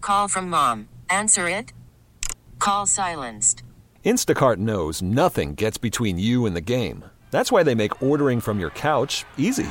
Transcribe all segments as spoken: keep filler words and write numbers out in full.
call from mom. Answer it. Call silenced. Instacart knows nothing gets between you and the game. That's why they make ordering from your couch easy.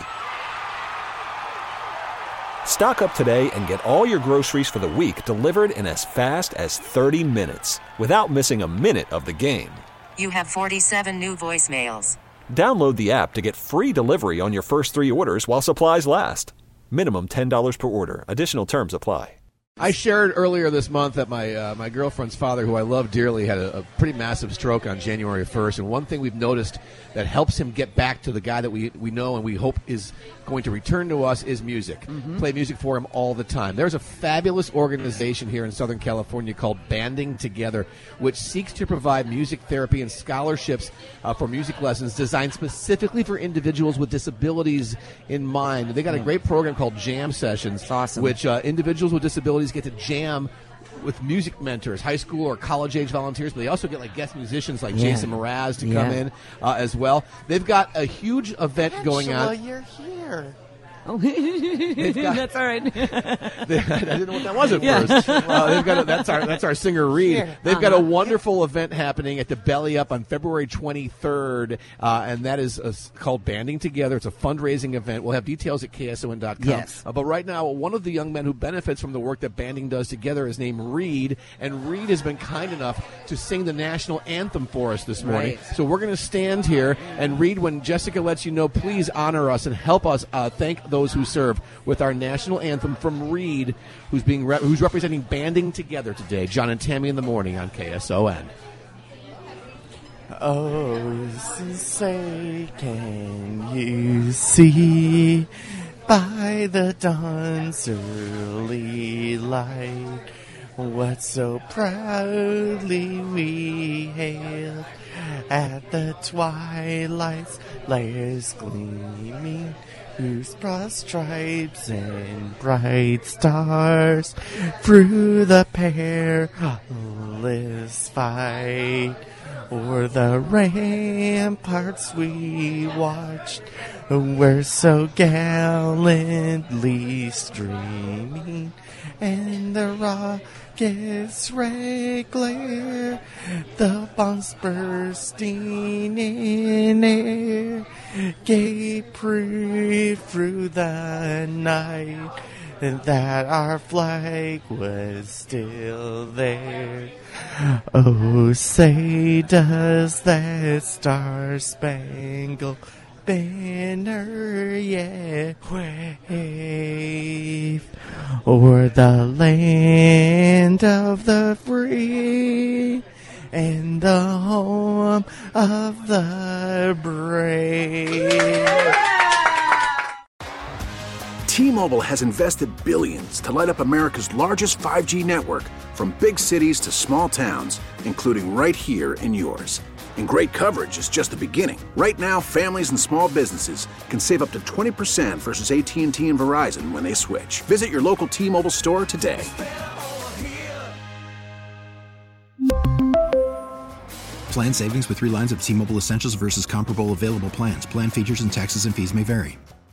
Stock up today and get all your groceries for the week delivered in as fast as thirty minutes without missing a minute of the game. You have forty-seven new voicemails. Download the app to get free delivery on your first three orders while supplies last. Minimum ten dollars per order. Additional terms apply. I shared earlier this month that my uh, my girlfriend's father, who I love dearly, had a, a pretty massive stroke on January first. And one thing we've noticed that helps him get back to the guy that we, we know and we hope is going to return to us is music. Mm-hmm. Play music for him all the time. There's a fabulous organization here in Southern California called Banding Together, which seeks to provide music therapy and scholarships uh, for music lessons designed specifically for individuals with disabilities in mind. They got a great program called Jam Sessions, That's awesome. which uh, individuals with disabilities get to jam with music mentors, high school or college-age volunteers, but they also get like guest musicians like Yeah. Jason Mraz to Yeah. come in uh, as well. They've got a huge event going on. Angela, you're here. Oh, got- that's all right. They- I didn't know what that was at Yeah. first. Uh, they've got a, that's our that's our singer Reed. Here. They've got a Uh-huh. wonderful event happening at the Belly Up on February twenty-third, uh, and that is uh, called Banding Together. It's a fundraising event. We'll have details at K S O N dot com. Yes. Uh, but right now, one of the young men who benefits from the work that Banding does together is named Reed, and Reed has been kind enough to sing the national anthem for us this morning. Right. So we're going to stand here, and Reed, when Jessica lets you know, please honor us and help us uh, thank those who serve with our national anthem from Reed, who's being re- who's representing Banding Together today. John and Tammy in the morning on K S O N. Oh, say, can you see by the dawn's early light what so proudly we hailed at the twilight's layers gleaming, whose broad stripes and bright stars through the perilous fight o'er the ramparts we watched were so gallantly streaming, and the rocket's red glare, the bombs bursting in air, gave proof through the night that our flag was still there. Oh, say does that star-spangled banner yet wave o'er the land of the free and the home of the brave? T-Mobile has invested billions to light up America's largest five G network, from big cities to small towns, including right here in yours. And great coverage is just the beginning. Right now, families and small businesses can save up to twenty percent versus A T and T and Verizon when they switch. Visit your local T-Mobile store today. Plan savings with three lines of T-Mobile Essentials versus comparable available plans. Plan features and taxes and fees may vary.